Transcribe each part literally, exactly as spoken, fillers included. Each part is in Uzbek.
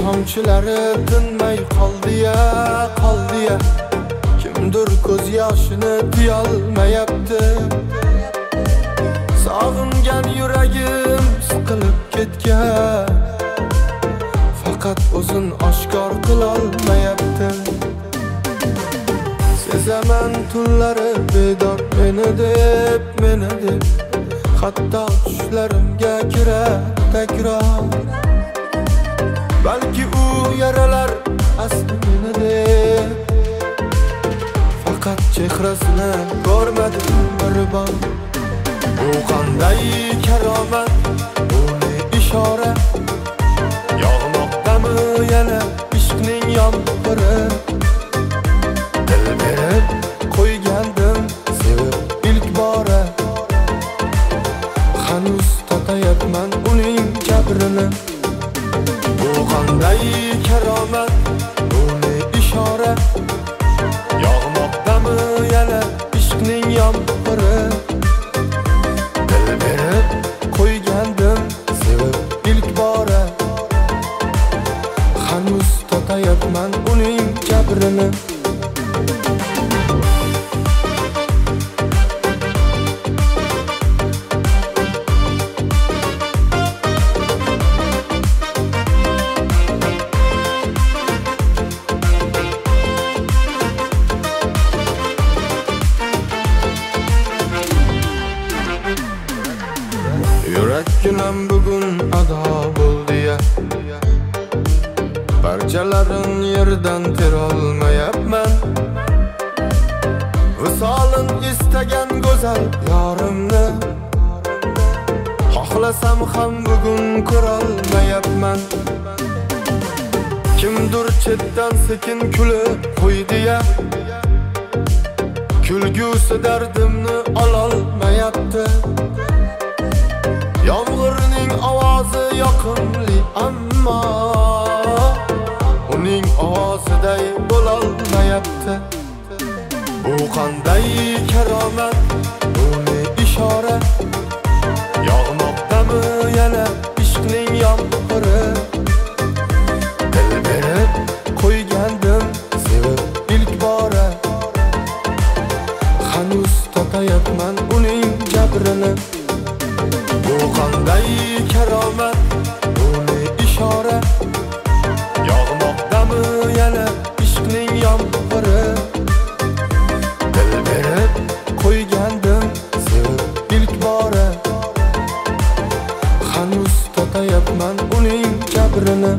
tomchilari tinmay qoldi-ya, qoldi-ya. Kimdir ko'z yoshini tiyolmayapti. Sog'ingan yuragim siqilib ketgan, faqat o'zin oshkor qilolmayapti. Sezaman tunlari bedor meni deb, meni deb, hatto tushlarimga kirar takror. Balki u yaralar asli meni deb, faqat chehrasini ko'rmadim bir bor. Bu qanday karomat, bu ne ishora? Yog'moqdami yana ishqning yomg'iri? Dil berib qo'ygandim sevib ilk bora, hanuz totayapman uning jabrini. Bu qanday karomat, bu ne ishora? Yog'moqdami yana ishqning yomg'iri? Dil berib qo'ygandim sevib ilk bora, hanuz totayapman uning jabrini. Yurak günam bugun ado bo'ldi-ya, parchalarin yerdan terolmayapman. Visolin istagan go'zal yorimni, xohlasam ham bugun ko'rolmayapman. Kimdir chetdan sekin kulib qo'ydi-ya, kulgusi dardimni ololmayapti. Yomg'irning ovozi yoqimli, ammo uning ovoziday bo'lolmayapti. Bu qanday karomat, bu ne ishora? Yog'moqdami yana ishqning yomg'iri? Dil berib qo'ygandim sevib ilk bora, hanuz totayapman uning jabrini. Bu qanday karomat, bu ne ishora? Yog'moqdami yana ishqning yomg'iri? Dil berib qo'ygandim sevib ilk bora, hanuz totayapman uning jabrini.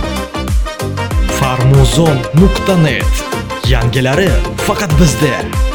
farmuzon nuqta net, yangilari faqat bizda.